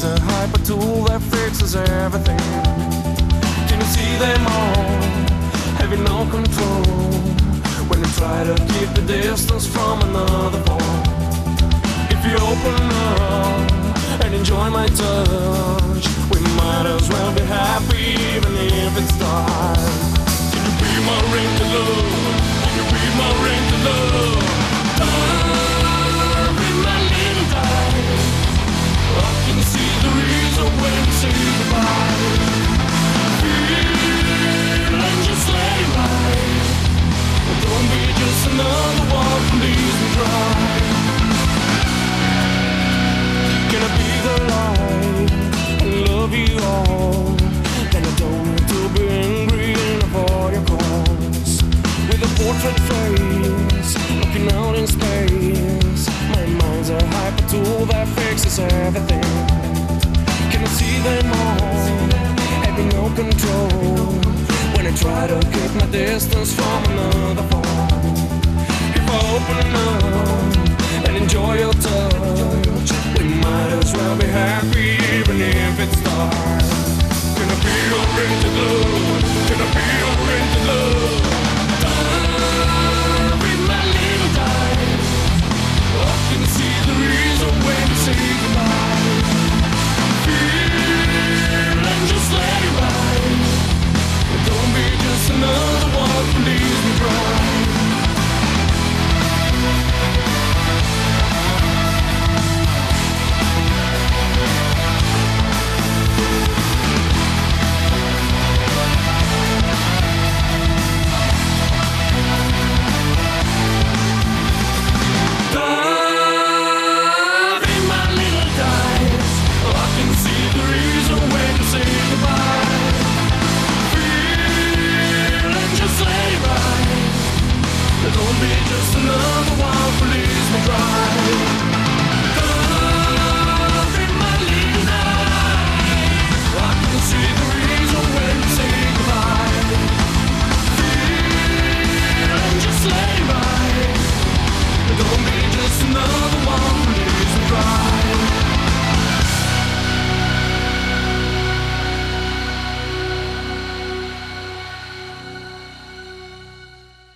a hyper tool that fixes everything. Can you see them all, having no control, when you try to keep the distance from another ball? If you open up and enjoy my touch, we might as well be happy even if it's dark. Can you be my ring to love? Can you be my ring to love? In my little eyes, I can see the reason when you say goodbye. Feeling just lay right. Don't be just another one who leaves me dry. Can I be the light and love you all? Then I don't need to be angry and avoid your calls. With a portrait face, looking out in space, my mind's a hyper tool that fixes everything. Can I see them all, having no control, when I try to keep my distance from another fall? If I open up and enjoy your touch,